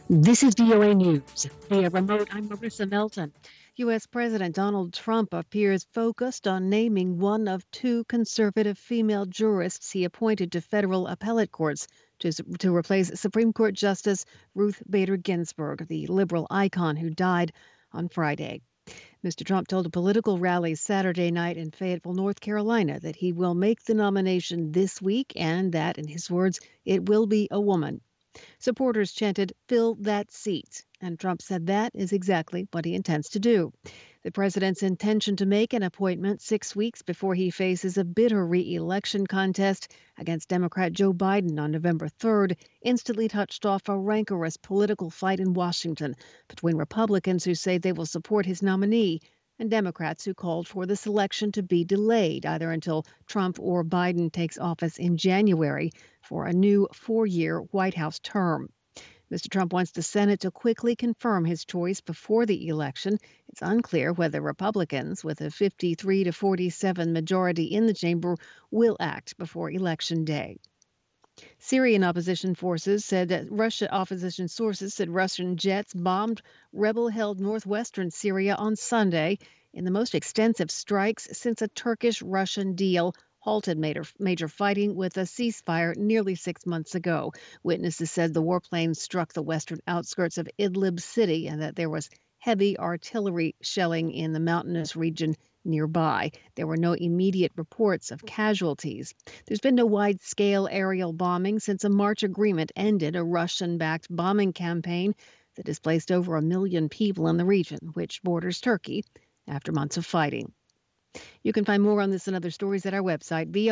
This is VOA News. Via remote, I'm Marissa Melton. U.S. President Donald Trump appears focused on naming one of two conservative female jurists he appointed to federal appellate courts to replace Supreme Court Justice Ruth Bader Ginsburg, the liberal icon who died on Friday. Mr. Trump told a political rally Saturday night in Fayetteville, North Carolina, that he will make the nomination this week and that, in his words, it will be a woman. Supporters chanted, "Fill that seat." And Trump said that is exactly what he intends to do. The president's intention to make an appointment 6 weeks before he faces a bitter re-election contest against Democrat Joe Biden on November 3rd instantly touched off a rancorous political fight in Washington between Republicans who say they will support his nominee and Democrats who called for the selection to be delayed either until Trump or Biden takes office in January for a new 4-year White House term. Mr. Trump wants the Senate to quickly confirm his choice before the election. It's unclear whether Republicans, with a 53 to 47 majority in the chamber, will act before Election Day. Syrian opposition sources said Russian jets bombed rebel-held northwestern Syria on Sunday in the most extensive strikes since a Turkish-Russian deal halted major fighting with a ceasefire nearly 6 months ago. Witnesses said the warplanes struck the western outskirts of Idlib city and that there was heavy artillery shelling in the mountainous region nearby. There were no immediate reports of casualties. There's been no wide-scale aerial bombing since a March agreement ended a Russian-backed bombing campaign that displaced over 1 million people in the region, which borders Turkey, after months of fighting. You can find more on this and other stories at our website,